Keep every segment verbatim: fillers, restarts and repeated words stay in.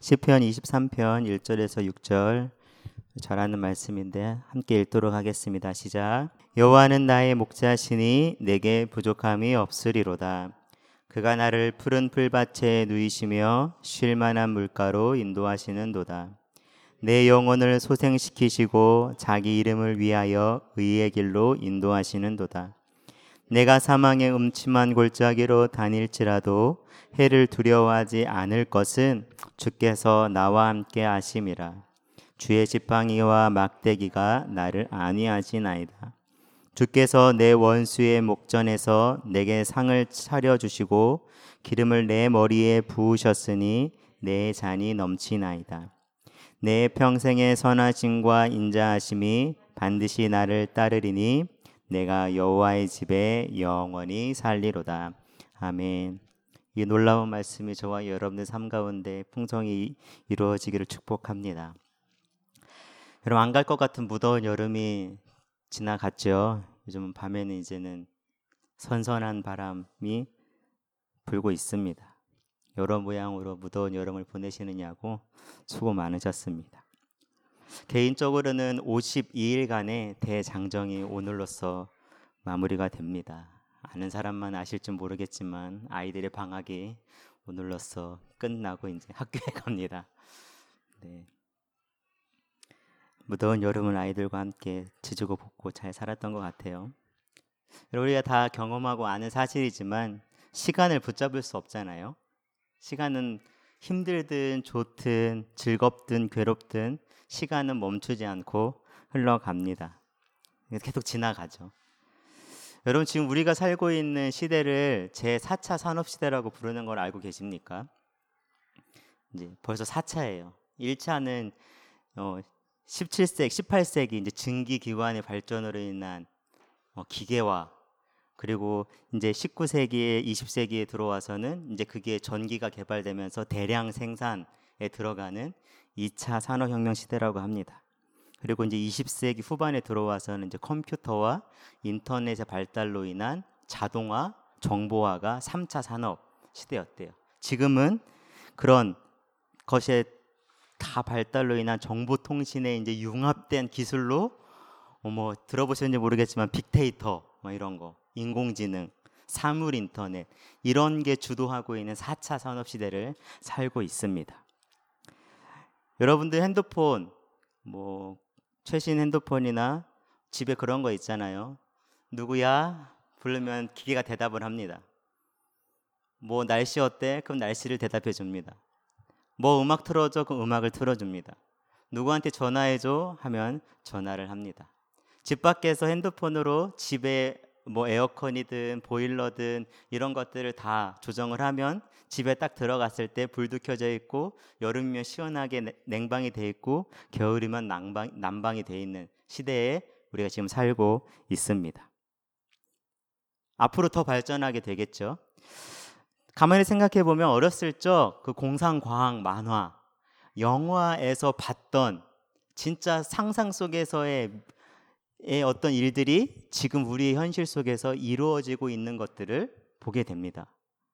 시편 이십삼 편 일 절에서 육 절 잘 아는 말씀인데 함께 읽도록 하겠습니다. 시작. 여호와는 나의 목자시니 내게 부족함이 없으리로다. 그가 나를 푸른 풀밭에 누이시며 쉴 만한 물가로 인도하시는도다. 내 영혼을 소생시키시고 자기 이름을 위하여 의의 길로 인도하시는도다. 내가 사망의 음침한 골짜기로 다닐지라도 해를 두려워하지 않을 것은 주께서 나와 함께 하심이라. 주의 지팡이와 막대기가 나를 안위하시나이다. 주께서 내 원수의 목전에서 내게 상을 차려주시고 기름을 내 머리에 부으셨으니 내 잔이 넘치나이다. 내 평생의 선하심과 인자하심이 반드시 나를 따르리니 내가 여호와의 집에 영원히 살리로다. 아멘. 이 놀라운 말씀이 저와 여러분의 삶 가운데 풍성히 이루어지기를 축복합니다. 여러분, 안 갈 것 같은 무더운 여름이 지나갔죠. 요즘 밤에는 이제는 선선한 바람이 불고 있습니다. 여러 모양으로 무더운 여름을 보내시느냐고 수고 많으셨습니다. 개인적으로는 오십이 일간의 대장정이 오늘로써 마무리가 됩니다. 아는 사람만 아실지 모르겠지만 아이들의 방학이 오늘로써 끝나고 이제 학교에 갑니다. 네. 무더운 여름을 아이들과 함께 지지고 볶고 잘 살았던 것 같아요. 우리가 다 경험하고 아는 사실이지만 시간을 붙잡을 수 없잖아요. 시간은 힘들든 좋든 즐겁든 괴롭든 시간은 멈추지 않고 흘러갑니다. 계속 지나가죠. 여러분, 지금 우리가 살고 있는 시대를 제사 차 산업시대라고 부르는 걸 알고 계십니까? 이제 벌써 사 차예요. 일 차는 어, 십칠 세기, 십팔 세기 이제 증기기관의 발전으로 인한 어, 기계화, 그리고 이제 십구 세기에 이십 세기에 들어와서는 이제 그게 전기가 개발되면서 대량 생산에 들어가는 이 차 산업혁명 시대라고 합니다. 그리고 이제 이십 세기 후반에 들어와서는 이제 컴퓨터와 인터넷의 발달로 인한 자동화, 정보화가 삼 차 산업 시대였대요. 지금은 그런 것에 다 발달로 인한 정보통신에 이제 융합된 기술로 어머 들어보셨는지 모르겠지만 빅데이터 뭐 이런 거, 인공지능, 사물 인터넷 이런 게 주도하고 있는 사 차 산업 시대를 살고 있습니다. 여러분들 핸드폰 뭐 최신 핸드폰이나 집에 그런 거 있잖아요. 누구야? 부르면 기계가 대답을 합니다. 뭐 날씨 어때? 그럼 날씨를 대답해 줍니다. 뭐 음악 틀어줘? 그럼 음악을 틀어줍니다. 누구한테 전화해줘? 하면 전화를 합니다. 집 밖에서 핸드폰으로 집에 뭐 에어컨이든 보일러든 이런 것들을 다 조정을 하면 집에 딱 들어갔을 때 불도 켜져 있고 여름이면 시원하게 냉방이 돼 있고 겨울이면 난방, 난방이 돼 있는 시대에 우리가 지금 살고 있습니다. 앞으로 더 발전하게 되겠죠. 가만히 생각해 보면 어렸을 적 그 공상과학 만화, 영화에서 봤던 진짜 상상 속에서의 어떤 일들이 지금 우리의 현실 속에서 이루어지고 있는 것들을 보게 됩니다.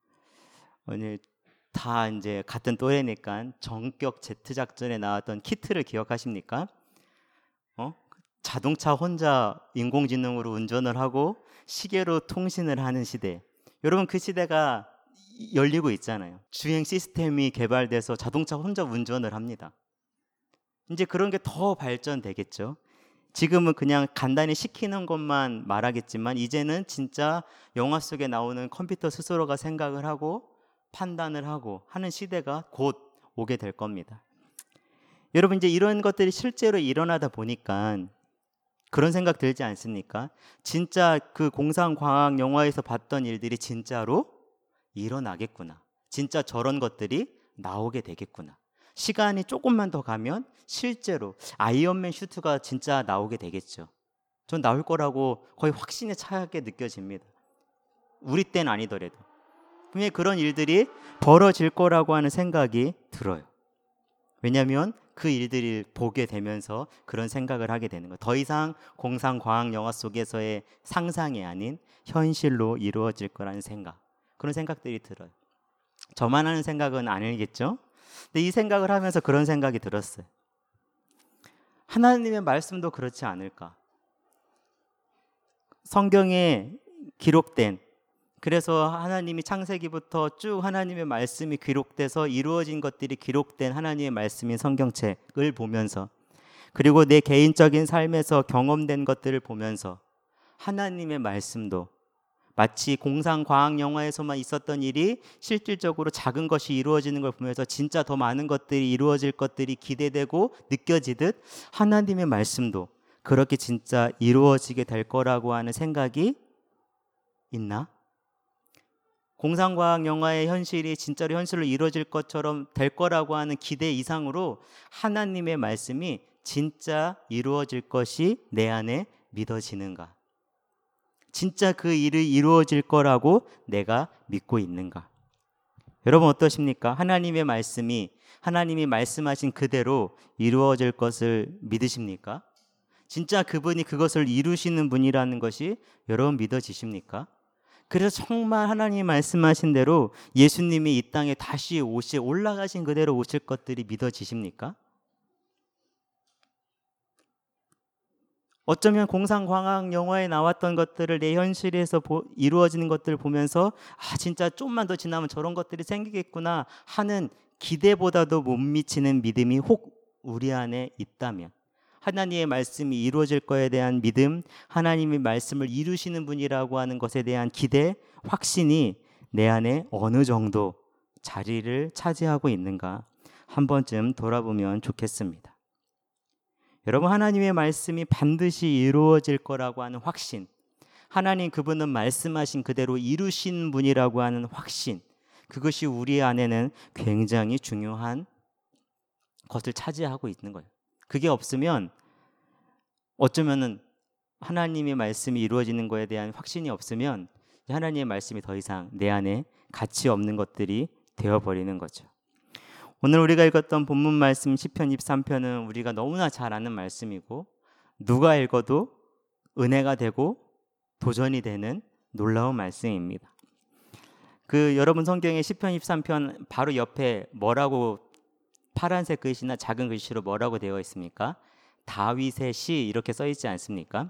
오늘 다 이제 같은 또래니까 전격 제트 작전에 나왔던 키트를 기억하십니까? 어? 자동차 혼자 인공지능으로 운전을 하고 시계로 통신을 하는 시대. 여러분, 그 시대가 열리고 있잖아요. 주행 시스템이 개발돼서 자동차 혼자 운전을 합니다. 이제 그런 게 더 발전되겠죠. 지금은 그냥 간단히 시키는 것만 말하겠지만 이제는 진짜 영화 속에 나오는 컴퓨터 스스로가 생각을 하고 판단을 하고 하는 시대가 곧 오게 될 겁니다. 여러분, 이제 이런 것들이 실제로 일어나다 보니까 그런 생각 들지 않습니까? 진짜 그 공상과학 영화에서 봤던 일들이 진짜로 일어나겠구나. 진짜 저런 것들이 나오게 되겠구나. 시간이 조금만 더 가면 실제로 아이언맨 슈트가 진짜 나오게 되겠죠. 전 나올 거라고 거의 확신에 차게 느껴집니다. 우리 때는 아니더라도. 분명히 그런 일들이 벌어질 거라고 하는 생각이 들어요. 왜냐하면 그 일들을 보게 되면서 그런 생각을 하게 되는 거예요. 더 이상 공상과학 영화 속에서의 상상이 아닌 현실로 이루어질 거라는 생각, 그런 생각들이 들어요. 저만 하는 생각은 아니겠죠? 근데 이 생각을 하면서 그런 생각이 들었어요. 하나님의 말씀도 그렇지 않을까? 성경에 기록된, 그래서 하나님이 창세기부터 쭉 하나님의 말씀이 기록돼서 이루어진 것들이 기록된 하나님의 말씀인 성경책을 보면서, 그리고 내 개인적인 삶에서 경험된 것들을 보면서 하나님의 말씀도 마치 공상과학 영화에서만 있었던 일이 실질적으로 작은 것이 이루어지는 걸 보면서 진짜 더 많은 것들이 이루어질 것들이 기대되고 느껴지듯 하나님의 말씀도 그렇게 진짜 이루어지게 될 거라고 하는 생각이 있나? 공상과학 영화의 현실이 진짜로 현실로 이루어질 것처럼 될 거라고 하는 기대 이상으로 하나님의 말씀이 진짜 이루어질 것이 내 안에 믿어지는가? 진짜 그 일이 이루어질 거라고 내가 믿고 있는가? 여러분 어떠십니까? 하나님의 말씀이 하나님이 말씀하신 그대로 이루어질 것을 믿으십니까? 진짜 그분이 그것을 이루시는 분이라는 것이 여러분 믿어지십니까? 그래서 정말 하나님이 말씀하신 대로 예수님이 이 땅에 다시 오시 올라가신 그대로 오실 것들이 믿어지십니까? 어쩌면 공상과학 영화에 나왔던 것들을 내 현실에서 보, 이루어지는 것들을 보면서 아 진짜 좀만 더 지나면 저런 것들이 생기겠구나 하는 기대보다도 못 미치는 믿음이 혹 우리 안에 있다면, 하나님의 말씀이 이루어질 거에 대한 믿음, 하나님의 말씀을 이루시는 분이라고 하는 것에 대한 기대, 확신이 내 안에 어느 정도 자리를 차지하고 있는가 한 번쯤 돌아보면 좋겠습니다. 여러분, 하나님의 말씀이 반드시 이루어질 거라고 하는 확신, 하나님 그분은 말씀하신 그대로 이루신 분이라고 하는 확신, 그것이 우리 안에는 굉장히 중요한 것을 차지하고 있는 거예요. 그게 없으면 어쩌면은 하나님의 말씀이 이루어지는 것에 대한 확신이 없으면 하나님의 말씀이 더 이상 내 안에 가치 없는 것들이 되어버리는 거죠. 오늘 우리가 읽었던 본문 말씀 시편 이십삼 편은 우리가 너무나 잘 아는 말씀이고 누가 읽어도 은혜가 되고 도전이 되는 놀라운 말씀입니다. 그 여러분 성경에 시편 이십삼 편 바로 옆에 뭐라고 파란색 글씨나 작은 글씨로 뭐라고 되어 있습니까? 다윗의 시 이렇게 써 있지 않습니까?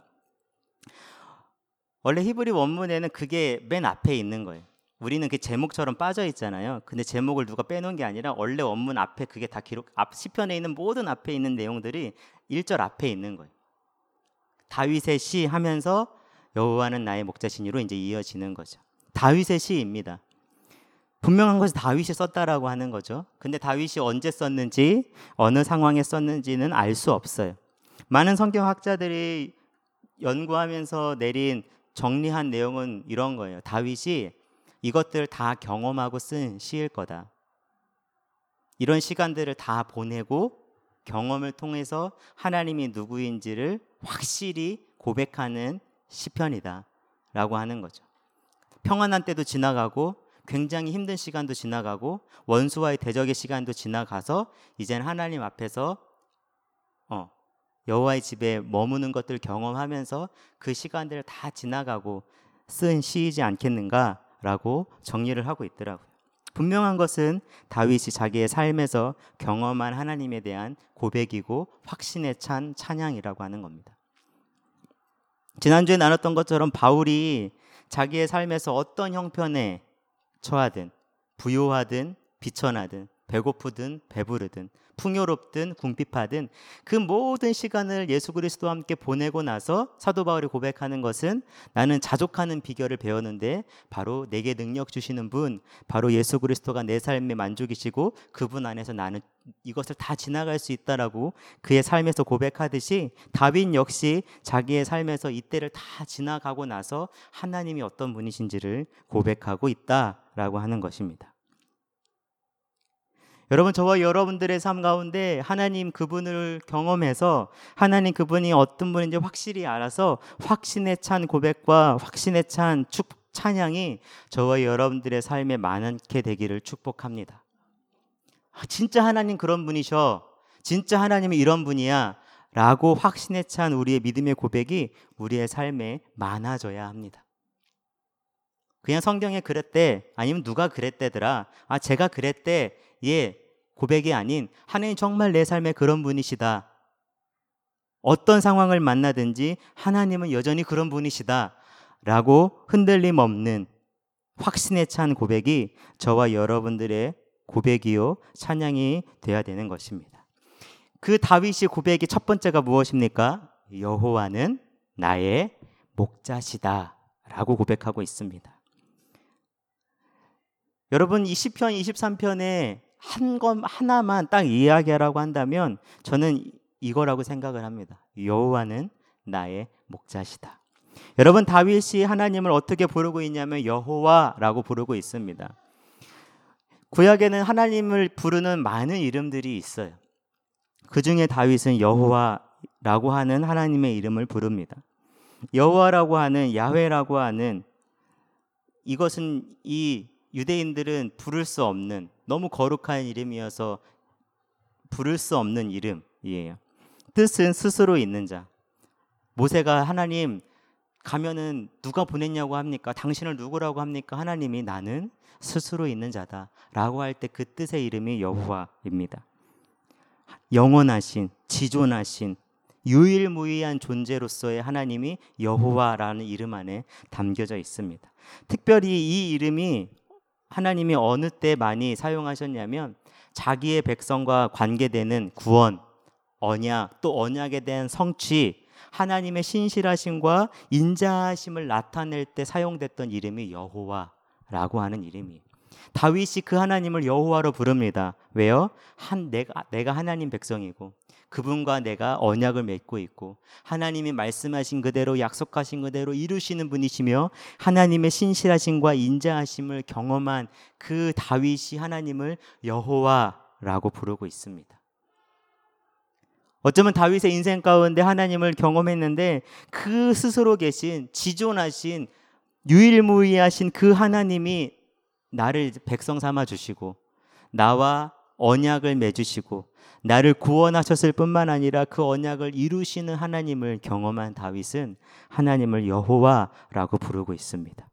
원래 히브리 원문에는 그게 맨 앞에 있는 거예요. 우리는 그 제목처럼 빠져 있잖아요. 근데 제목을 누가 빼놓은 게 아니라 원래 원문 앞에 그게 다 기록, 앞 시편에 있는 모든 앞에 있는 내용들이 일 절 앞에 있는 거예요. 다윗의 시 하면서 여호와는 나의 목자시니로 이제 이어지는 거죠. 다윗의 시입니다. 분명한 것이 다윗이 썼다라고 하는 거죠. 근데 다윗이 언제 썼는지 어느 상황에 썼는지는 알 수 없어요. 많은 성경학자들이 연구하면서 내린 정리한 내용은 이런 거예요. 다윗이 이것들 다 경험하고 쓴 시일 거다. 이런 시간들을 다 보내고 경험을 통해서 하나님이 누구인지를 확실히 고백하는 시편이다 라고 하는 거죠. 평안한 때도 지나가고 굉장히 힘든 시간도 지나가고 원수와의 대적의 시간도 지나가서 이제는 하나님 앞에서 어, 여호와의 집에 머무는 것들 경험하면서 그 시간들을 다 지나가고 쓴 시이지 않겠는가라고 정리를 하고 있더라고요. 분명한 것은 다윗이 자기의 삶에서 경험한 하나님에 대한 고백이고 확신에 찬 찬양이라고 하는 겁니다. 지난주에 나눴던 것처럼 바울이 자기의 삶에서 어떤 형편에 처하든 부요하든 비천하든 배고프든 배부르든 풍요롭든 궁핍하든 그 모든 시간을 예수 그리스도와 함께 보내고 나서 사도 바울이 고백하는 것은 나는 자족하는 비결을 배웠는데 바로 내게 능력 주시는 분, 바로 예수 그리스도가 내 삶의 만족이시고 그분 안에서 나는 이것을 다 지나갈 수 있다라고 그의 삶에서 고백하듯이 다윗 역시 자기의 삶에서 이때를 다 지나가고 나서 하나님이 어떤 분이신지를 고백하고 있다라고 하는 것입니다. 여러분, 저와 여러분들의 삶 가운데 하나님 그분을 경험해서 하나님 그분이 어떤 분인지 확실히 알아서 확신에 찬 고백과 확신에 찬 축, 찬양이 저와 여러분들의 삶에 많게 되기를 축복합니다. 진짜 하나님 그런 분이셔, 진짜 하나님이 이런 분이야 라고 확신에 찬 우리의 믿음의 고백이 우리의 삶에 많아져야 합니다. 그냥 성경에 그랬대, 아니면 누가 그랬대더라, 아 제가 그랬대, 예 고백이 아닌 하나님 정말 내 삶에 그런 분이시다. 어떤 상황을 만나든지 하나님은 여전히 그런 분이시다 라고 흔들림 없는 확신에 찬 고백이 저와 여러분들의 고백이요 찬양이 되어야 되는 것입니다. 그 다윗의 고백의 첫 번째가 무엇입니까? 여호와는 나의 목자시다 라고 고백하고 있습니다. 여러분, 이 시편 이십삼 편에 한 것 하나만 딱 이야기하라고 한다면 저는 이거라고 생각을 합니다. 여호와는 나의 목자시다. 여러분, 다윗이 하나님을 어떻게 부르고 있냐면 여호와라고 부르고 있습니다. 구약에는 하나님을 부르는 많은 이름들이 있어요. 그 중에 다윗은 여호와라고 하는 하나님의 이름을 부릅니다. 여호와라고 하는, 야훼라고 하는, 이것은 이 유대인들은 부를 수 없는, 너무 거룩한 이름이어서 부를 수 없는 이름이에요. 뜻은 스스로 있는 자. 모세가 하나님 가면은 누가 보냈냐고 합니까? 당신을 누구라고 합니까? 하나님이 나는 스스로 있는 자다 라고 할 때 그 뜻의 이름이 여호와입니다. 영원하신, 지존하신, 유일무이한 존재로서의 하나님이 여호와라는 이름 안에 담겨져 있습니다. 특별히 이 이름이 하나님이 어느 때 많이 사용하셨냐면 자기의 백성과 관계되는 구원, 언약, 또 언약에 대한 성취, 하나님의 신실하심과 인자하심을 나타낼 때 사용됐던 이름이 여호와라고 하는 이름이에요. 다윗이 그 하나님을 여호와로 부릅니다. 왜요? 한 내가 내가 하나님 백성이고 그분과 내가 언약을 맺고 있고 하나님이 말씀하신 그대로 약속하신 그대로 이루시는 분이시며 하나님의 신실하심과 인자하심을 경험한 그 다윗이 하나님을 여호와라고 부르고 있습니다. 어쩌면 다윗의 인생 가운데 하나님을 경험했는데 그 스스로 계신 지존하신 유일무이하신 그 하나님이 나를 백성 삼아 주시고 나와 언약을 맺으시고 나를 구원하셨을 뿐만 아니라 그 언약을 이루시는 하나님을 경험한 다윗은 하나님을 여호와라고 부르고 있습니다.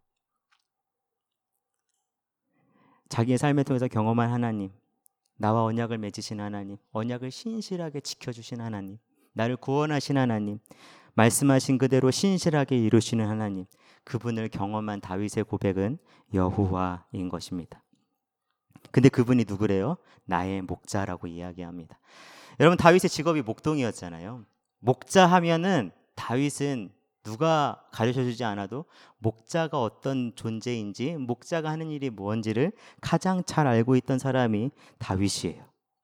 자기의 삶을 통해서 경험한 하나님, 나와 언약을 맺으신 하나님, 언약을 신실하게 지켜주신 하나님, 나를 구원하신 하나님, 말씀하신 그대로 신실하게 이루시는 하나님, 그분을 경험한 다윗의 고백은 여호와인 것입니다. 근데 그분이 누구래요? 나의 목자라고 이야기합니다. 여러분, 다윗의 직업이 목동이었잖아요. 목자 하면은 다윗은 누가 가르쳐주지 않아도 목자가 어떤 존재인지, 목자가 하는 일이 뭔지를 가장 잘 알고 있던 사람이 다윗이에요.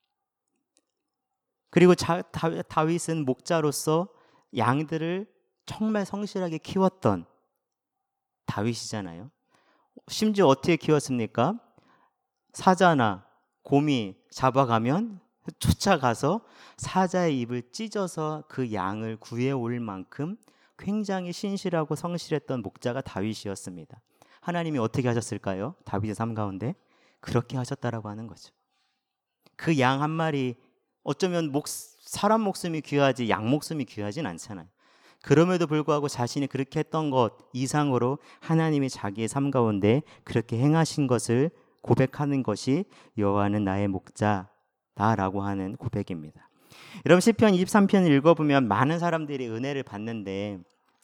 그리고 자, 다, 다윗은 목자로서 양들을 정말 성실하게 키웠던 다윗이잖아요. 심지어 어떻게 키웠습니까? 사자나 곰이 잡아가면 쫓아가서 사자의 입을 찢어서 그 양을 구해올 만큼 굉장히 신실하고 성실했던 목자가 다윗이었습니다. 하나님이 어떻게 하셨을까요? 다윗의 삶 가운데 그렇게 하셨다라고 하는 거죠. 그 양 한 마리, 어쩌면 목, 사람 목숨이 귀하지 양 목숨이 귀하진 않잖아요. 그럼에도 불구하고 자신이 그렇게 했던 것 이상으로 하나님이 자기의 삶 가운데 그렇게 행하신 것을 고백하는 것이 여호와는 나의 목자다라고 하는 고백입니다. 여러분, 시편 이십삼 편을 읽어보면 많은 사람들이 은혜를 받는데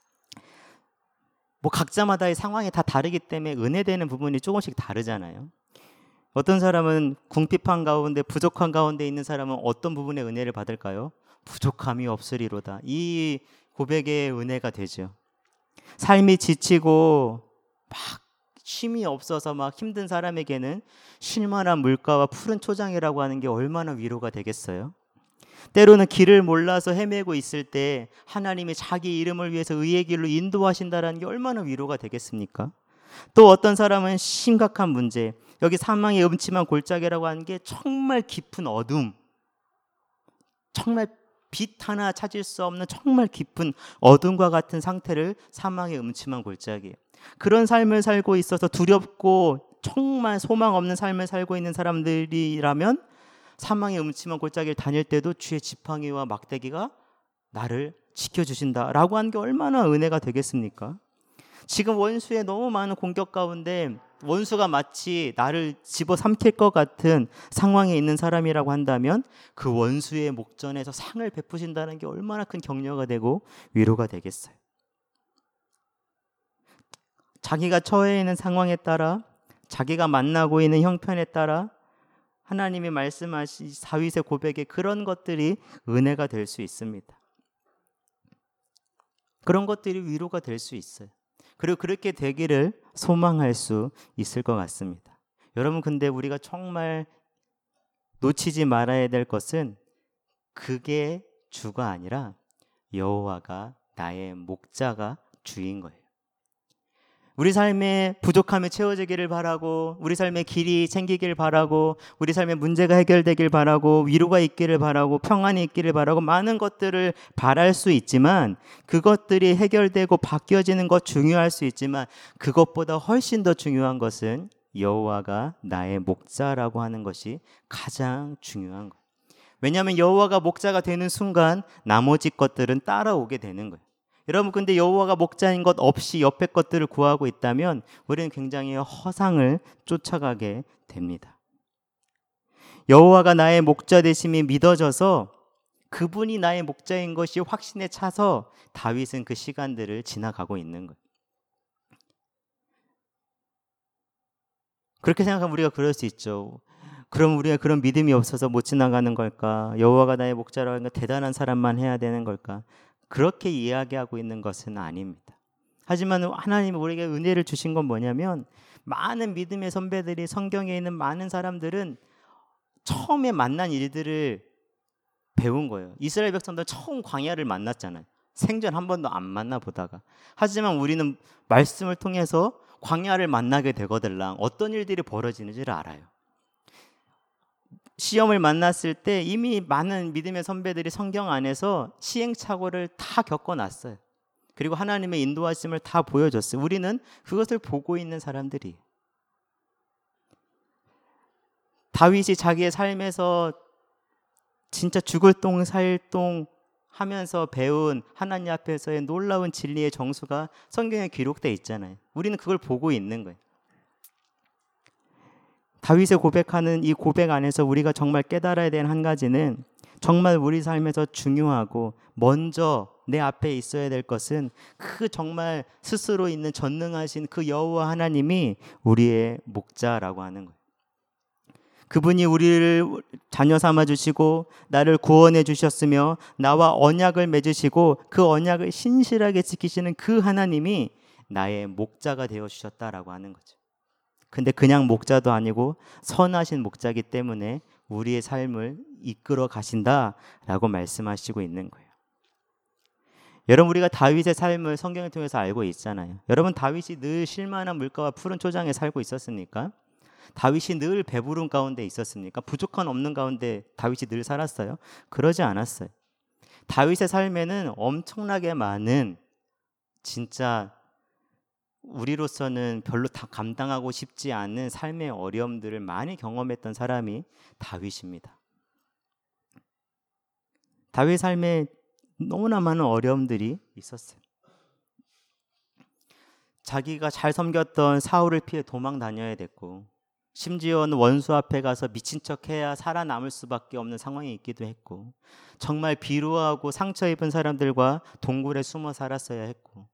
뭐 각자마다의 상황이 다 다르기 때문에 은혜되는 부분이 조금씩 다르잖아요. 어떤 사람은 궁핍한 가운데, 부족한 가운데 있는 사람은 어떤 부분에 은혜를 받을까요? 부족함이 없으리로다. 이 고백의 은혜가 되죠. 삶이 지치고 막 쉼이 없어서 막 힘든 사람에게는 쉴만한 물가와 푸른 초장이라고 하는 게 얼마나 위로가 되겠어요? 때로는 길을 몰라서 헤매고 있을 때 하나님이 자기 이름을 위해서 의의 길로 인도하신다는 게 얼마나 위로가 되겠습니까? 또 어떤 사람은 심각한 문제, 여기 사망의 음침한 골짜기라고 하는 게 정말 깊은 어둠, 정말 빛 하나 찾을 수 없는 정말 깊은 어둠과 같은 상태를 사망의 음침한 골짜기, 그런 삶을 살고 있어서 두렵고 정말 소망 없는 삶을 살고 있는 사람들이라면 사망의 음침한 골짜기를 다닐 때도 주의 지팡이와 막대기가 나를 지켜주신다라고 하는 게 얼마나 은혜가 되겠습니까? 지금 원수의 너무 많은 공격 가운데 원수가 마치 나를 집어삼킬 것 같은 상황에 있는 사람이라고 한다면 그 원수의 목전에서 상을 베푸신다는 게 얼마나 큰 격려가 되고 위로가 되겠어요. 자기가 처해 있는 상황에 따라, 자기가 만나고 있는 형편에 따라 하나님이 말씀하신 다윗의 고백에 그런 것들이 은혜가 될 수 있습니다. 그런 것들이 위로가 될 수 있어요. 그리고 그렇게 되기를 소망할 수 있을 것 같습니다. 여러분, 근데 우리가 정말 놓치지 말아야 될 것은 그게 주가 아니라 여호와가 나의 목자가 주인 거예요. 우리 삶의 부족함이 채워지기를 바라고, 우리 삶의 길이 생기길 바라고, 우리 삶의 문제가 해결되길 바라고, 위로가 있기를 바라고, 평안이 있기를 바라고, 많은 것들을 바랄 수 있지만, 그것들이 해결되고 바뀌어지는 것 중요할 수 있지만, 그것보다 훨씬 더 중요한 것은 여호와가 나의 목자라고 하는 것이 가장 중요한 거예요. 왜냐하면 여호와가 목자가 되는 순간 나머지 것들은 따라오게 되는 거예요. 여러분, 근데 여호와가 목자인 것 없이 옆에 것들을 구하고 있다면 우리는 굉장히 허상을 쫓아가게 됩니다. 여호와가 나의 목자 되심이 믿어져서 그분이 나의 목자인 것이 확신에 차서 다윗은 그 시간들을 지나가고 있는 거예요. 그렇게 생각하면 우리가 그럴 수 있죠. 그럼 우리가 그런 믿음이 없어서 못 지나가는 걸까? 여호와가 나의 목자라고 하니까 대단한 사람만 해야 되는 걸까? 그렇게 이야기하고 있는 것은 아닙니다. 하지만 하나님이 우리에게 은혜를 주신 건 뭐냐면, 많은 믿음의 선배들이, 성경에 있는 많은 사람들은 처음에 만난 일들을 배운 거예요. 이스라엘 백성들 처음 광야를 만났잖아요. 생전 한 번도 안 만나보다가. 하지만 우리는 말씀을 통해서 광야를 만나게 되거들랑 어떤 일들이 벌어지는지를 알아요. 시험을 만났을 때 이미 많은 믿음의 선배들이 성경 안에서 시행착오를 다 겪어놨어요. 그리고 하나님의 인도하심을 다 보여줬어요. 우리는 그것을 보고 있는 사람들이. 다윗이 자기의 삶에서 진짜 죽을 똥 살 똥 하면서 배운 하나님 앞에서의 놀라운 진리의 정수가 성경에 기록되어 있잖아요. 우리는 그걸 보고 있는 거예요. 다윗의 고백하는 이 고백 안에서 우리가 정말 깨달아야 되는 한 가지는, 정말 우리 삶에서 중요하고 먼저 내 앞에 있어야 될 것은 그 정말 스스로 있는 전능하신 그 여호와 하나님이 우리의 목자라고 하는 거예요. 그분이 우리를 자녀 삼아 주시고 나를 구원해 주셨으며 나와 언약을 맺으시고 그 언약을 신실하게 지키시는 그 하나님이 나의 목자가 되어 주셨다라고 하는 거죠. 근데 그냥 목자도 아니고 선하신 목자이기 때문에 우리의 삶을 이끌어 가신다라고 말씀하시고 있는 거예요. 여러분, 우리가 다윗의 삶을 성경을 통해서 알고 있잖아요. 여러분, 다윗이 늘 쉴만한 물가와 푸른 초장에 살고 있었습니까? 다윗이 늘 배부른 가운데 있었습니까? 부족한 없는 가운데 다윗이 늘 살았어요? 그러지 않았어요. 다윗의 삶에는 엄청나게 많은, 진짜 우리로서는 별로 다 감당하고 싶지 않은 삶의 어려움들을 많이 경험했던 사람이 다윗입니다. 다윗 삶에 너무나 많은 어려움들이 있었어요. 자기가 잘 섬겼던 사울을 피해 도망 다녀야 됐고, 심지어는 원수 앞에 가서 미친 척해야 살아남을 수밖에 없는 상황이 있기도 했고, 정말 비루하고 상처 입은 사람들과 동굴에 숨어 살았어야 했고,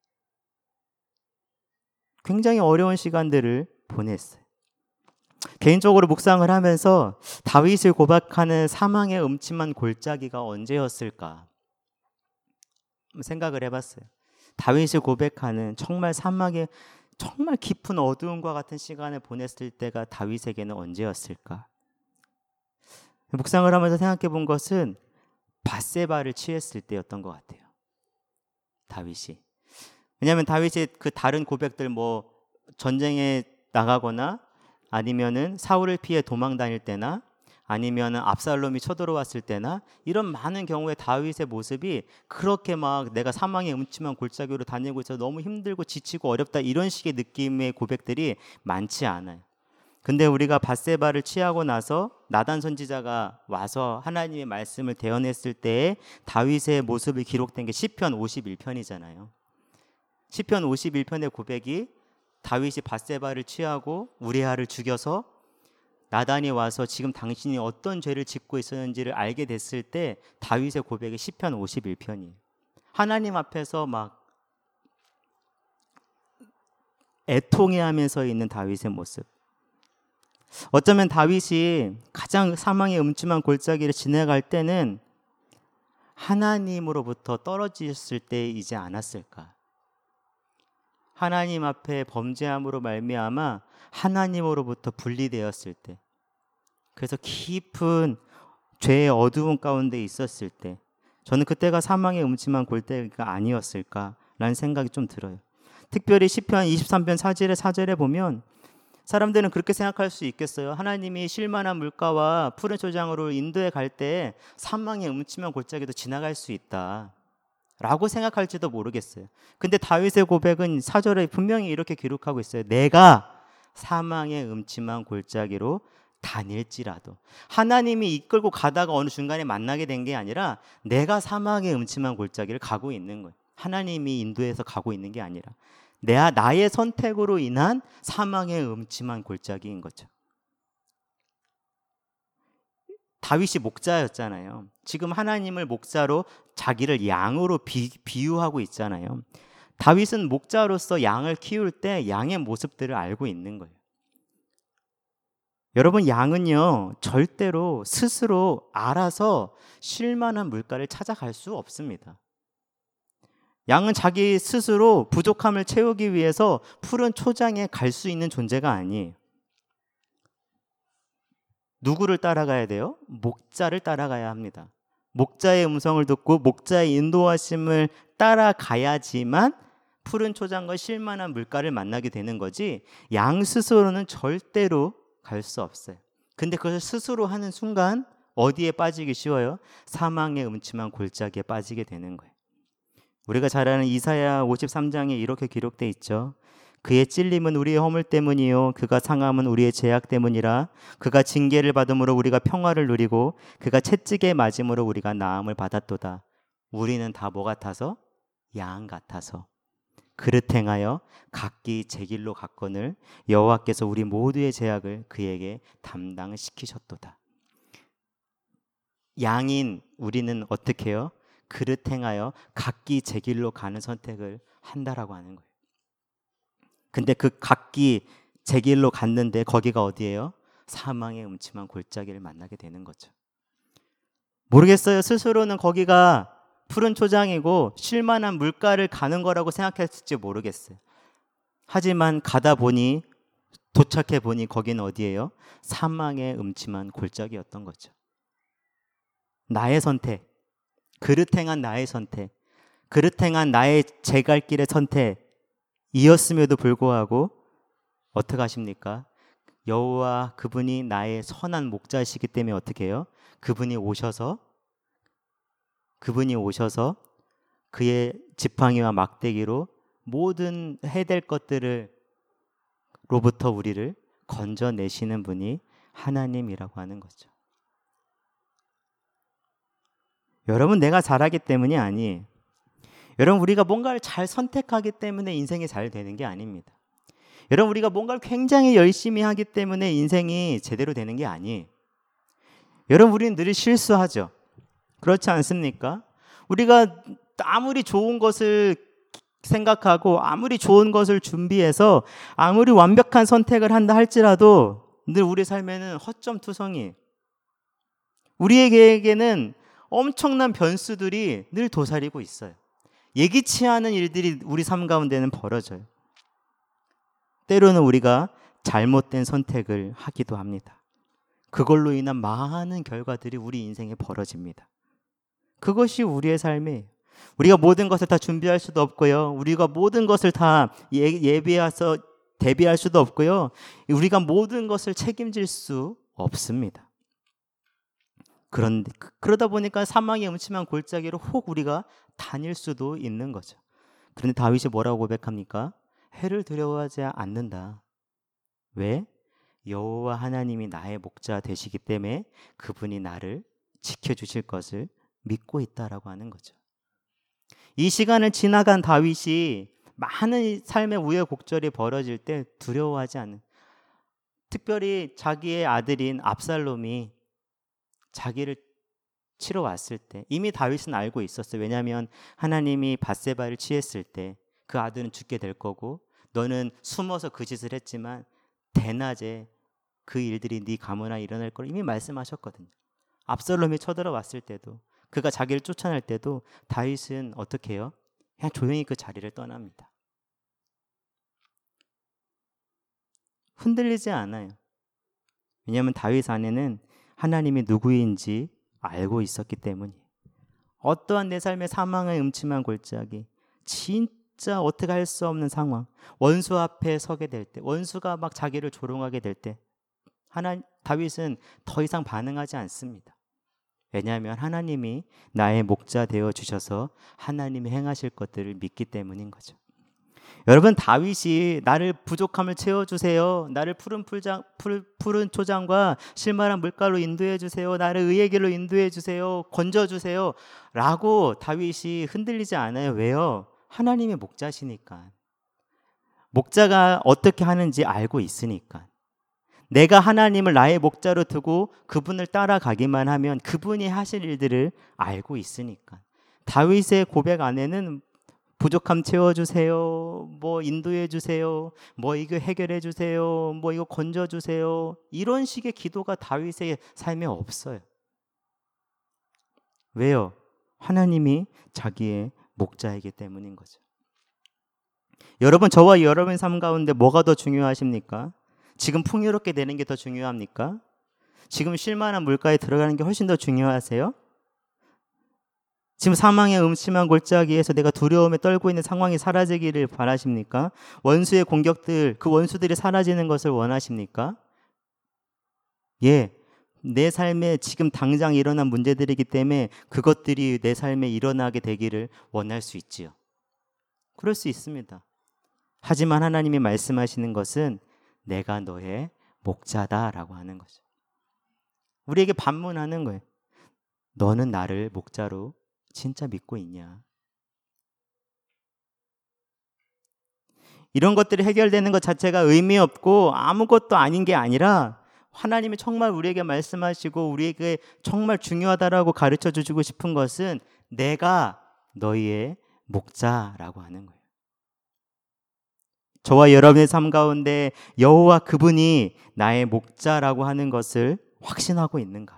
굉장히 어려운 시간들을 보냈어요. 개인적으로 묵상을 하면서 다윗을 고백하는 사망의 음침한 골짜기가 언제였을까 생각을 해봤어요. 다윗을 고백하는 정말 사막의 정말 깊은 어두움과 같은 시간을 보냈을 때가 다윗에게는 언제였을까? 묵상을 하면서 생각해 본 것은 밧세바를 취했을 때였던 것 같아요. 다윗이. 왜냐하면 다윗이 그 다른 고백들, 뭐 전쟁에 나가거나 아니면은 사울을 피해 도망 다닐 때나 아니면은 압살롬이 쳐들어왔을 때나, 이런 많은 경우에 다윗의 모습이 그렇게 막 내가 사망의 음침한 골짜기로 다니고 있어서 너무 힘들고 지치고 어렵다, 이런 식의 느낌의 고백들이 많지 않아요. 근데 우리가 밧세바를 취하고 나서 나단 선지자가 와서 하나님의 말씀을 대언했을 때에 다윗의 모습이 기록된 게 시편 오십일 편이잖아요. 시편 오십일 편의 고백이 다윗이 밧세바를 취하고 우리아를 죽여서 나단이 와서 지금 당신이 어떤 죄를 짓고 있었는지를 알게 됐을 때 다윗의 고백이 시편 오십일 편이에요. 하나님 앞에서 막 애통해하면서 있는 다윗의 모습. 어쩌면 다윗이 가장 사망의 음침한 골짜기를 지나갈 때는 하나님으로부터 떨어졌을 때이지 않았을까? 하나님 앞에 범죄함으로 말미암아 하나님으로부터 분리되었을 때, 그래서 깊은 죄의 어두운 가운데 있었을 때, 저는 그때가 사망의 음침한 골짜기가 아니었을까라는 생각이 좀 들어요. 특별히 시편 이십삼 편 사 절에 사 절에 보면 사람들은 그렇게 생각할 수 있겠어요. 하나님이 쉴만한 물가와 푸른 초장으로 인도에 갈 때 사망의 음침한 골짜기도 지나갈 수 있다 라고 생각할지도 모르겠어요. 근데 다윗의 고백은 사 절에 분명히 이렇게 기록하고 있어요. 내가 사망의 음침한 골짜기로 다닐지라도. 하나님이 이끌고 가다가 어느 중간에 만나게 된 게 아니라 내가 사망의 음침한 골짜기를 가고 있는 거예요. 하나님이 인도해서 가고 있는 게 아니라 내, 나의 선택으로 인한 사망의 음침한 골짜기인 거죠. 다윗이 목자였잖아요. 지금 하나님을 목자로 자기를 양으로 비, 비유하고 있잖아요. 다윗은 목자로서 양을 키울 때 양의 모습들을 알고 있는 거예요. 여러분, 양은요 절대로 스스로 알아서 쉴만한 물가를 찾아갈 수 없습니다. 양은 자기 스스로 부족함을 채우기 위해서 푸른 초장에 갈 수 있는 존재가 아니에요. 누구를 따라가야 돼요? 목자를 따라가야 합니다. 목자의 음성을 듣고 목자의 인도하심을 따라가야지만 푸른 초장과 쉴만한 물가를 만나게 되는 거지, 양 스스로는 절대로 갈 수 없어요. 근데 그것을 스스로 하는 순간 어디에 빠지기 쉬워요? 사망의 음침한 골짜기에 빠지게 되는 거예요. 우리가 잘 아는 이사야 오십삼 장에 이렇게 기록되어 있죠. 그의 찔림은 우리의 허물 때문이요 그가 상함은 우리의 죄악 때문이라. 그가 징계를 받음으로 우리가 평화를 누리고 그가 채찍에 맞음으로 우리가 나음을 받았도다. 우리는 다 뭐 같아서? 양 같아서 그릇 행하여 각기 제 길로 갔거늘 여호와께서 우리 모두의 죄악을 그에게 담당시키셨도다. 양인 우리는 어떻게 해요? 그릇 행하여 각기 제 길로 가는 선택을 한다라고 하는 거예요. 근데 그 각기 제 길로 갔는데 거기가 어디예요? 사망의 음침한 골짜기를 만나게 되는 거죠. 모르겠어요. 스스로는 거기가 푸른 초장이고 쉴만한 물가를 가는 거라고 생각했을지 모르겠어요. 하지만 가다 보니, 도착해 보니 거기는 어디예요? 사망의 음침한 골짜기였던 거죠. 나의 선택, 그릇 행한 나의 선택, 그릇 행한 나의 제 갈 길의 선택이었음에도 불구하고 어떻게 하십니까? 여호와 그분이 나의 선한 목자이시기 때문에 어떻게 해요? 그분이 오셔서 그분이 오셔서 그의 지팡이와 막대기로 모든 해야 될 것들을 로부터 우리를 건져내시는 분이 하나님이라고 하는 거죠. 여러분, 내가 잘하기 때문이 아니에요. 여러분, 우리가 뭔가를 잘 선택하기 때문에 인생이 잘 되는 게 아닙니다. 여러분, 우리가 뭔가를 굉장히 열심히 하기 때문에 인생이 제대로 되는 게 아니에요. 여러분, 우리는 늘 실수하죠. 그렇지 않습니까? 우리가 아무리 좋은 것을 생각하고 아무리 좋은 것을 준비해서 아무리 완벽한 선택을 한다 할지라도 늘 우리 삶에는 허점투성이에요. 우리에게는 엄청난 변수들이 늘 도사리고 있어요. 예기치 않은 일들이 우리 삶 가운데는 벌어져요. 때로는 우리가 잘못된 선택을 하기도 합니다. 그걸로 인한 많은 결과들이 우리 인생에 벌어집니다. 그것이 우리의 삶이에요. 우리가 모든 것을 다 준비할 수도 없고요. 우리가 모든 것을 다 예, 예비해서 대비할 수도 없고요. 우리가 모든 것을 책임질 수 없습니다. 그런데 그러다 보니까 사망의 음침한 골짜기로 혹 우리가 다닐 수도 있는 거죠. 그런데 다윗이 뭐라고 고백합니까? 해를 두려워하지 않는다. 왜? 여호와 하나님이 나의 목자 되시기 때문에 그분이 나를 지켜주실 것을 믿고 있다라고 하는 거죠. 이 시간을 지나간 다윗이 많은 삶의 우여곡절이 벌어질 때 두려워하지 않는, 특별히 자기의 아들인 압살롬이 자기를 치러 왔을 때 이미 다윗은 알고 있었어요. 왜냐하면 하나님이 밧세바를 취했을 때 그 아들은 죽게 될 거고 너는 숨어서 그 짓을 했지만 대낮에 그 일들이 네 가문에 일어날 걸 이미 말씀하셨거든요. 압살롬이 쳐들어왔을 때도, 그가 자기를 쫓아낼 때도 다윗은 어떻게 해요? 그냥 조용히 그 자리를 떠납니다. 흔들리지 않아요. 왜냐하면 다윗 안에는 하나님이 누구인지 알고 있었기 때문이에요. 어떠한 내 삶의 사망의 음침한 골짜기, 진짜 어떻게 할 수 없는 상황, 원수 앞에 서게 될 때, 원수가 막 자기를 조롱하게 될 때 하나, 다윗은 더 이상 반응하지 않습니다. 왜냐하면 하나님이 나의 목자 되어 주셔서 하나님이 행하실 것들을 믿기 때문인 거죠. 여러분, 다윗이 나를 부족함을 채워주세요, 나를 푸른, 풀장, 푸른, 푸른 초장과 실만한 물가로 인도해 주세요, 나를 의의 길로 인도해 주세요, 건져주세요 라고 다윗이 흔들리지 않아요. 왜요? 하나님의 목자시니까. 목자가 어떻게 하는지 알고 있으니까. 내가 하나님을 나의 목자로 두고 그분을 따라가기만 하면 그분이 하실 일들을 알고 있으니까. 다윗의 고백 안에는 부족함 채워주세요, 뭐 인도해주세요, 뭐 이거 해결해주세요, 뭐 이거 건져주세요, 이런 식의 기도가 다윗의 삶에 없어요. 왜요? 하나님이 자기의 목자이기 때문인 거죠. 여러분, 저와 여러분 삶 가운데 뭐가 더 중요하십니까? 지금 풍요롭게 되는 게 더 중요합니까? 지금 쉴만한 물가에 들어가는 게 훨씬 더 중요하세요? 지금 사망의 음침한 골짜기에서 내가 두려움에 떨고 있는 상황이 사라지기를 바라십니까? 원수의 공격들, 그 원수들이 사라지는 것을 원하십니까? 예, 내 삶에 지금 당장 일어난 문제들이기 때문에 그것들이 내 삶에 일어나게 되기를 원할 수 있지요. 그럴 수 있습니다. 하지만 하나님이 말씀하시는 것은 내가 너의 목자다라고 하는 거죠. 우리에게 반문하는 거예요. 너는 나를 목자로 진짜 믿고 있냐? 이런 것들이 해결되는 것 자체가 의미 없고 아무것도 아닌 게 아니라 하나님이 정말 우리에게 말씀하시고 우리에게 정말 중요하다라고 가르쳐 주시고 싶은 것은 내가 너희의 목자라고 하는 거예요. 저와 여러분의 삶 가운데 여호와 그분이 나의 목자라고 하는 것을 확신하고 있는가?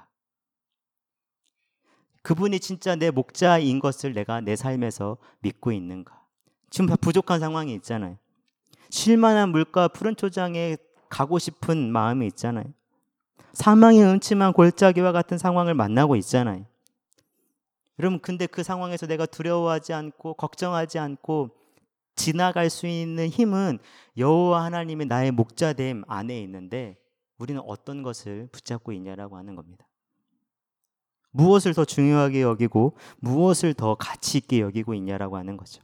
그분이 진짜 내 목자인 것을 내가 내 삶에서 믿고 있는가? 지금 부족한 상황이 있잖아요. 쉴만한 물가 푸른 초장에 가고 싶은 마음이 있잖아요. 사망의 음침한 골짜기와 같은 상황을 만나고 있잖아요. 여러분, 근데 그 상황에서 내가 두려워하지 않고 걱정하지 않고 지나갈 수 있는 힘은 여호와 하나님이 나의 목자됨 안에 있는데 우리는 어떤 것을 붙잡고 있냐라고 하는 겁니다. 무엇을 더 중요하게 여기고 무엇을 더 가치 있게 여기고 있냐라고 하는 거죠.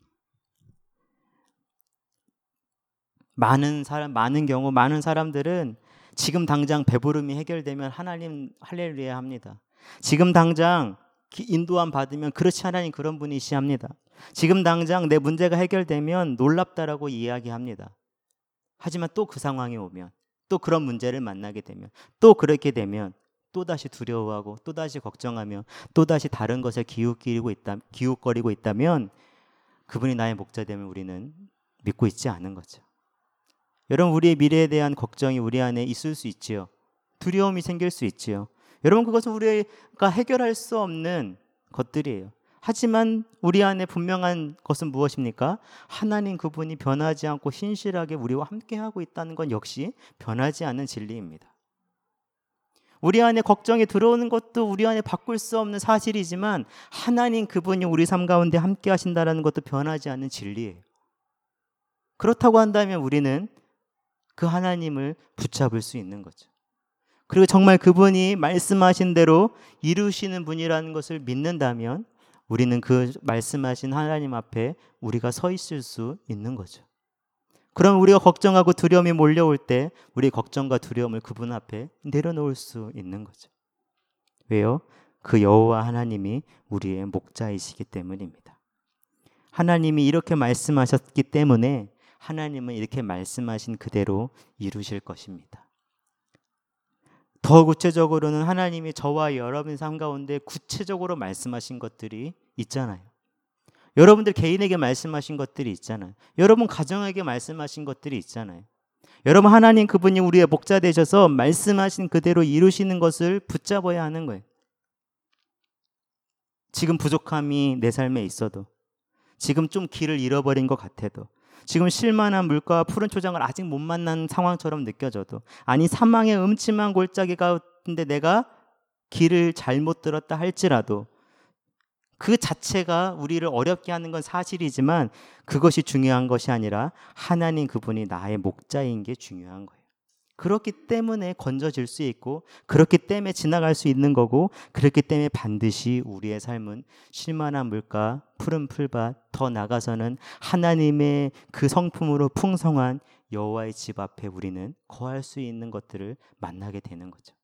많은 사람, 많은 경우 많은 사람들은 지금 당장 배부름이 해결되면 하나님 할렐루야 합니다. 지금 당장 인도함 받으면 그렇지, 하나님 그런 분이시 합니다. 지금 당장 내 문제가 해결되면 놀랍다라고 이야기합니다. 하지만 또 그 상황이 오면, 또 그런 문제를 만나게 되면, 또 그렇게 되면 또다시 두려워하고 또다시 걱정하며 또다시 다른 것에 기웃거리고 있다, 기웃거리고 있다면 그분이 나의 목자됨을 우리는 믿고 있지 않은 거죠. 여러분, 우리의 미래에 대한 걱정이 우리 안에 있을 수 있지요. 두려움이 생길 수 있지요. 여러분, 그것은 우리가 해결할 수 없는 것들이에요. 하지만 우리 안에 분명한 것은 무엇입니까? 하나님 그분이 변하지 않고 신실하게 우리와 함께하고 있다는 건 역시 변하지 않는 진리입니다. 우리 안에 걱정이 들어오는 것도 우리 안에 바꿀 수 없는 사실이지만 하나님 그분이 우리 삶 가운데 함께 하신다는 것도 변하지 않는 진리예요. 그렇다고 한다면 우리는 그 하나님을 붙잡을 수 있는 거죠. 그리고 정말 그분이 말씀하신 대로 이루시는 분이라는 것을 믿는다면 우리는 그 말씀하신 하나님 앞에 우리가 서 있을 수 있는 거죠. 그럼 우리가 걱정하고 두려움이 몰려올 때 우리의 걱정과 두려움을 그분 앞에 내려놓을 수 있는 거죠. 왜요? 그 여호와 하나님이 우리의 목자이시기 때문입니다. 하나님이 이렇게 말씀하셨기 때문에 하나님은 이렇게 말씀하신 그대로 이루실 것입니다. 더 구체적으로는 하나님이 저와 여러분 삶 가운데 구체적으로 말씀하신 것들이 있잖아요. 여러분들 개인에게 말씀하신 것들이 있잖아요. 여러분 가정에게 말씀하신 것들이 있잖아요. 여러분 하나님 그분이 우리의 목자 되셔서 말씀하신 그대로 이루시는 것을 붙잡아야 하는 거예요. 지금 부족함이 내 삶에 있어도, 지금 좀 길을 잃어버린 것 같아도, 지금 실만한 물가와 푸른 초장을 아직 못 만난 상황처럼 느껴져도, 아니 사망의 음침한 골짜기 가운데 내가 길을 잘못 들었다 할지라도 그 자체가 우리를 어렵게 하는 건 사실이지만 그것이 중요한 것이 아니라 하나님 그분이 나의 목자인 게 중요한 거예요. 그렇기 때문에 건져질 수 있고, 그렇기 때문에 지나갈 수 있는 거고, 그렇기 때문에 반드시 우리의 삶은 쉴만한 물가, 푸른 풀밭, 더 나가서는 하나님의 그 성품으로 풍성한 여호와의 집 앞에 우리는 거할 수 있는 것들을 만나게 되는 거죠.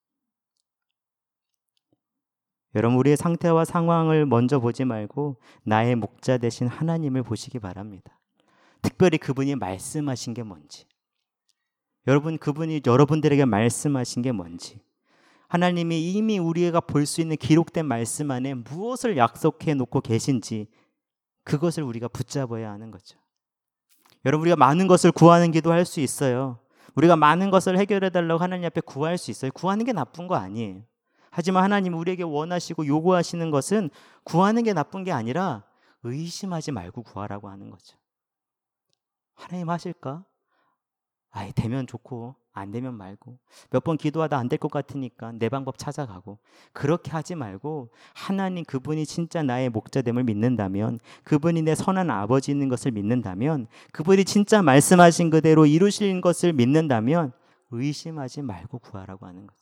여러분 우리의 상태와 상황을 먼저 보지 말고 나의 목자 되신 하나님을 보시기 바랍니다. 특별히 그분이 말씀하신 게 뭔지, 여러분 그분이 여러분들에게 말씀하신 게 뭔지, 하나님이 이미 우리가 볼 수 있는 기록된 말씀 안에 무엇을 약속해 놓고 계신지 그것을 우리가 붙잡아야 하는 거죠. 여러분 우리가 많은 것을 구하는 기도할 수 있어요. 우리가 많은 것을 해결해 달라고 하나님 앞에 구할 수 있어요. 구하는 게 나쁜 거 아니에요. 하지만 하나님 우리에게 원하시고 요구하시는 것은 구하는 게 나쁜 게 아니라 의심하지 말고 구하라고 하는 거죠. 하나님 하실까? 아이 되면 좋고 안 되면 말고, 몇 번 기도하다 안 될 것 같으니까 내 방법 찾아가고, 그렇게 하지 말고 하나님 그분이 진짜 나의 목자됨을 믿는다면, 그분이 내 선한 아버지인 것을 믿는다면, 그분이 진짜 말씀하신 그대로 이루신 것을 믿는다면 의심하지 말고 구하라고 하는 거죠.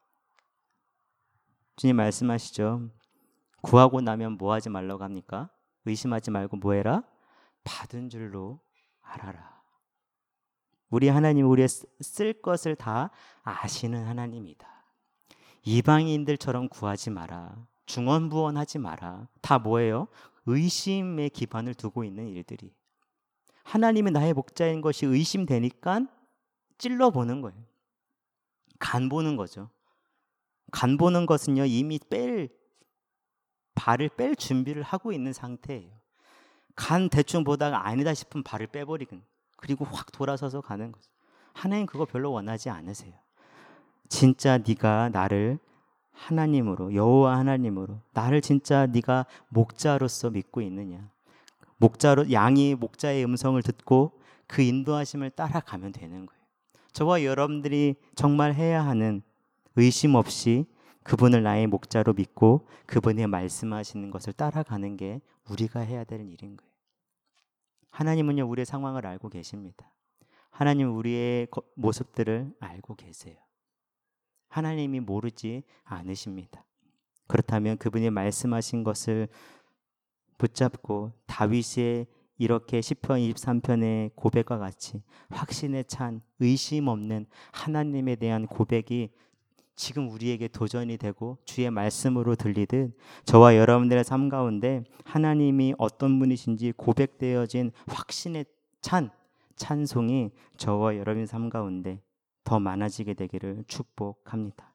주님 말씀하시죠. 구하고 나면 뭐 하지 말라고 합니까? 의심하지 말고 뭐 해라? 받은 줄로 알아라. 우리 하나님 우리의 쓸 것을 다 아시는 하나님이다. 이방인들처럼 구하지 마라. 중언부언하지 마라. 다 뭐예요? 의심의 기반을 두고 있는 일들이. 하나님이 나의 목자인 것이 의심되니까 찔러보는 거예요. 간 보는 거죠. 간 보는 것은요 이미 뺄 발을 뺄 준비를 하고 있는 상태예요. 간 대충 보다가 아니다 싶으면 발을 빼버리고 그리고 확 돌아서서 가는 거죠. 하나님 그거 별로 원하지 않으세요. 진짜 네가 나를 하나님으로, 여호와 하나님으로 나를 진짜 네가 목자로서 믿고 있느냐. 목자로, 양이 목자의 음성을 듣고 그 인도하심을 따라가면 되는 거예요. 저와 여러분들이 정말 해야 하는, 의심 없이 그분을 나의 목자로 믿고 그분의 말씀하시는 것을 따라가는 게 우리가 해야 될 일인 거예요. 하나님은요 우리의 상황을 알고 계십니다. 하나님은 우리의 모습들을 알고 계세요. 하나님이 모르지 않으십니다. 그렇다면 그분이 말씀하신 것을 붙잡고 다윗의 이렇게 시편 이십삼 편의 고백과 같이 확신에 찬 의심 없는 하나님에 대한 고백이 지금 우리에게 도전이 되고 주의 말씀으로 들리듯 저와 여러분들의 삶 가운데 하나님이 어떤 분이신지 고백되어진 확신에 찬 찬송이 저와 여러분의 삶 가운데 더 많아지게 되기를 축복합니다.